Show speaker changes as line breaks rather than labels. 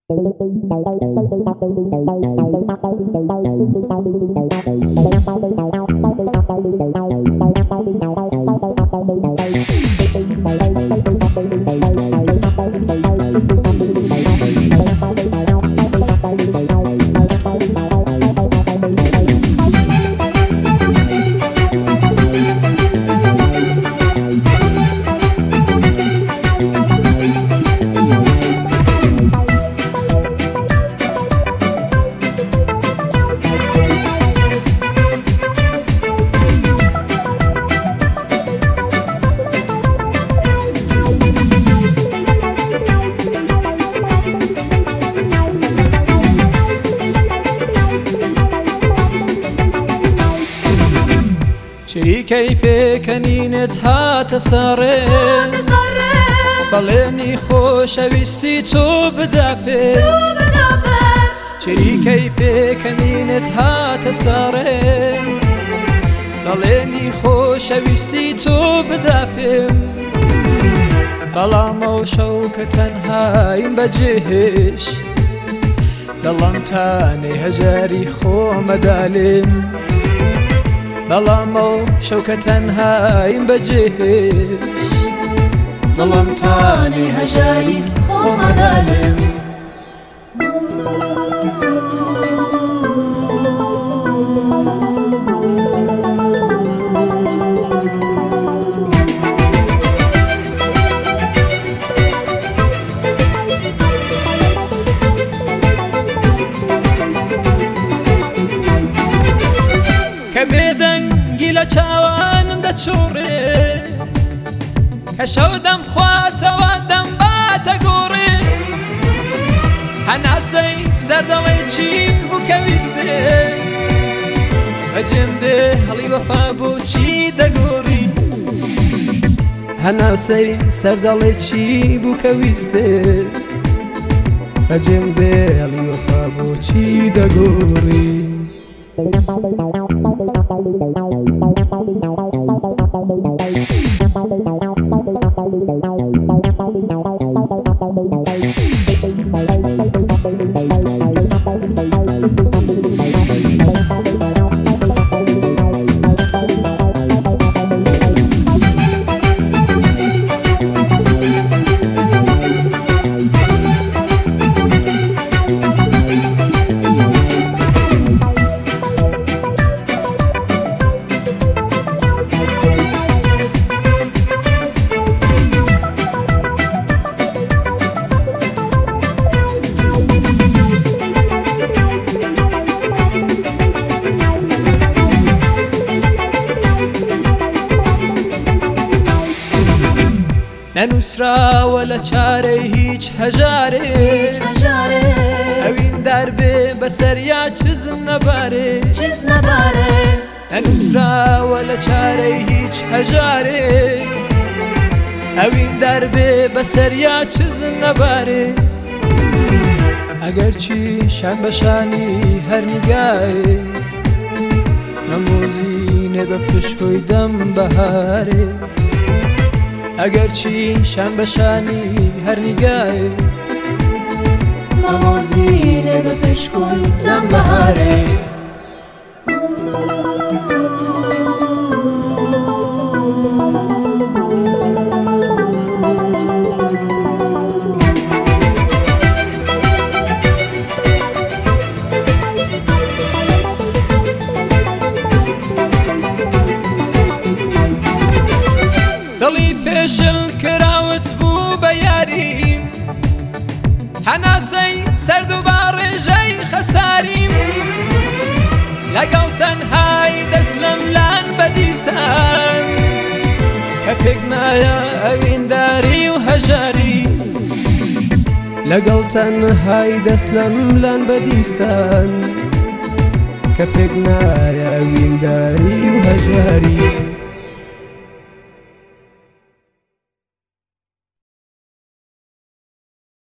كيفكنينت هاتساري بليني خوشويستي تو بدابي كيفكنينت هاتساري بليني خوشويستي تو بدابي بلا موشوك تنهايم بجهش دلمتاني هجاري خو مدالم ظلموا شوكة هايم بجيش ظلمتاني هجاري خو مظالم چاوانم دەچوڕێ کە شەو دەمخواتەوە دەم باتە گوڕێ هەناسەی سەردەڵێکی بووکەویستێت بەجێم دێ هەڵی وەفا بۆچی دەگۆڕی هەناسەی سەردەڵێکی بووکەویستێت بەجێم دێ هەڵی وەفا بۆچی دەگۆڕی نەنووسراوە لە چارەی هیچ هەژارێ ئەوین دەربێ بەسەریا چزم نەبارێ نەنووسراوە لە چارەی هیچ هەژارێ ئەوین دەربێ بەسەریا چزم نەبارێ ئەگەر چی شان بەشانی هەر نیگایێ نەمۆزینێ بە پشکۆی دەم بەهارێ ئەگەر چی شان بەشانی هەر نیگایێ
نەمۆزینێ بە پشکۆی دەم بەهارێ
دڵی پێشل کراوت بوو بە یاریم هەناسەی سەرد و باڕێژەی خەساریم لەگەڵ تەنهای دەست لەم لان بەدیسان کە پێک نایە ئەوینداری و هەژاری لەگەڵ تەنهای دەست لەم لان بەدیسان کە پێک نایە ئەوینداری و هەژاری